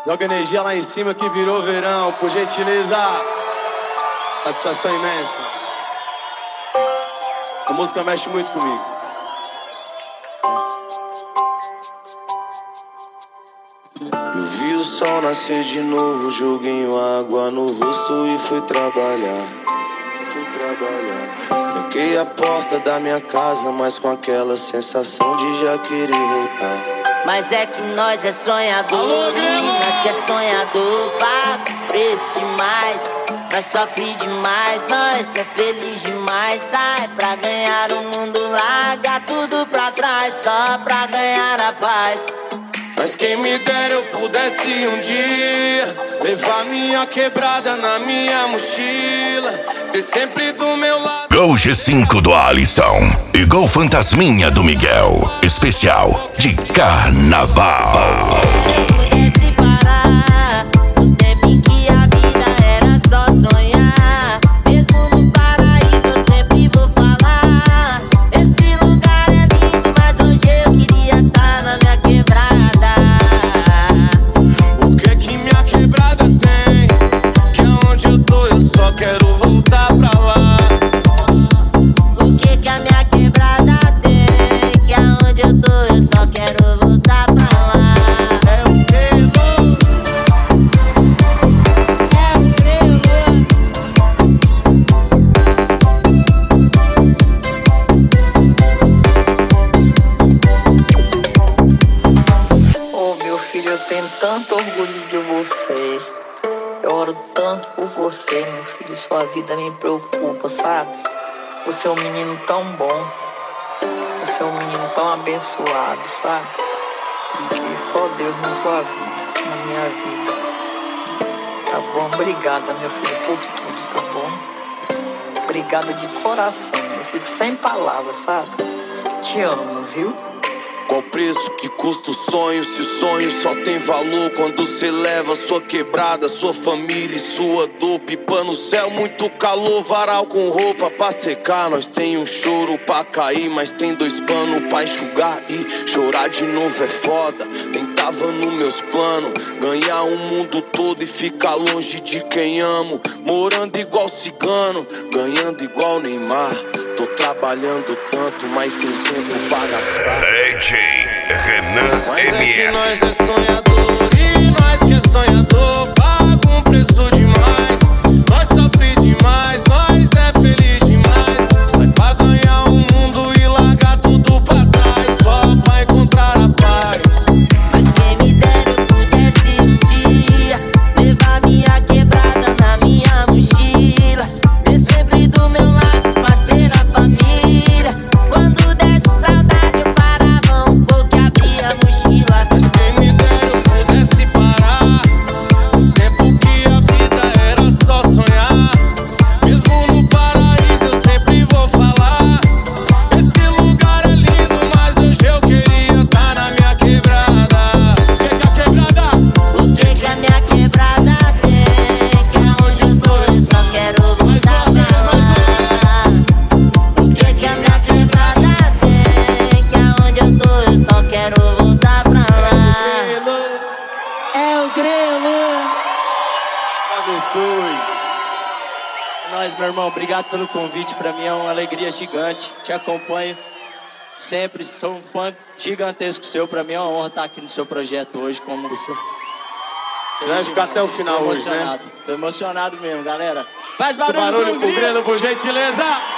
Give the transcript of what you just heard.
Joga energia lá em cima que virou verão, por gentileza. Satisfação imensa. Essa música mexe muito comigo. Eu vi o sol nascer de novo, joguei água no rosto e fui trabalhar. Tranquei a porta da minha casa, mas com aquela sensação de já querer voltar. Mas é que nós é sonhador, nós que é sonhador, paga preço demais. Nós sofre demais, nós é feliz demais. Sai pra ganhar o mundo, larga tudo pra trás, só pra ganhar a paz. Mas quem me dera eu pudesse um dia levar minha quebrada na minha mochila, ter sempre do meu lado. Gol G5 do Alisson e Gol Fantasminha do Miguel, especial de Carnaval. Pudesse parar o tempo em que a vida era só sonhar. Mesmo no paraíso eu sempre vou falar. Esse lugar é lindo, mas hoje eu queria estar na minha quebrada. O que é que minha quebrada tem? Que aonde eu tô eu só quero voltar pra lá. O que que a minha quebrada tem? Que aonde eu tô eu só quero voltar pra lá. É o que, louco? É o que, Oh, meu filho, eu tenho tanto orgulho de você. Eu oro tanto por você, meu filho. Sua vida me preocupa, sabe? Você é um menino tão bom. Você é um menino tão abençoado, sabe? Que só Deus na sua vida, na minha vida. Tá bom? Obrigada, meu filho, por tudo, tá bom? Obrigada de coração. Eu fico sem palavras, sabe? Te amo, viu? Qual preço que custa o sonho? Se o sonho só tem valor quando cê leva sua quebrada, sua família e sua dor. Pipa no céu, muito calor, varal com roupa pra secar. Nós tem um choro pra cair, mas tem dois panos pra enxugar. E chorar de novo é foda, nem tava nos meus planos. Ganhar o mundo todo e ficar longe de quem amo. Morando igual cigano, ganhando igual Neymar. Tô trabalhando tanto, mas sem tempo pra gastar. DJ Renan Mas é que MS. nós é sonhador e nós que é sonhador paga um preço demais. Nós sofre demais, nós é feliz demais. Sai pra ganhar o mundo e largar tudo pra trás, só pra encontrar a paz. mas quem me dera eu pudesse um dia levar minha quebrada na minha mochila, ter sempre do meu lado os parceiros, a família. Quando desse saudade eu parava um pouco e abria a mochila. Mas quem me dera eu pudesse parar o tempo que a vida era só sonhar. Mesmo no paraíso eu sempre vou falar. Esse lugar é lindo, mas hoje eu queria estar na minha quebrada. O que que a quebrada? O que que a minha quebrada tem? Que aonde eu tô eu só quero voltar pra lá. O que que a minha quebrada tem? Que aonde eu tô eu só quero voltar pra lá. É o grelo. Deus abençoe. É nóis, meu irmão. Obrigado pelo convite. Pra mim é uma alegria gigante. Te acompanho sempre. Sou um fã gigantesco seu. Pra mim é uma honra estar aqui no seu projeto hoje. Como você. Você vai ficar até o final Tô hoje, né? emocionado. Tô emocionado mesmo, galera. Faz Muito barulho barulho pro pro Grilo. Grilo, por gentileza.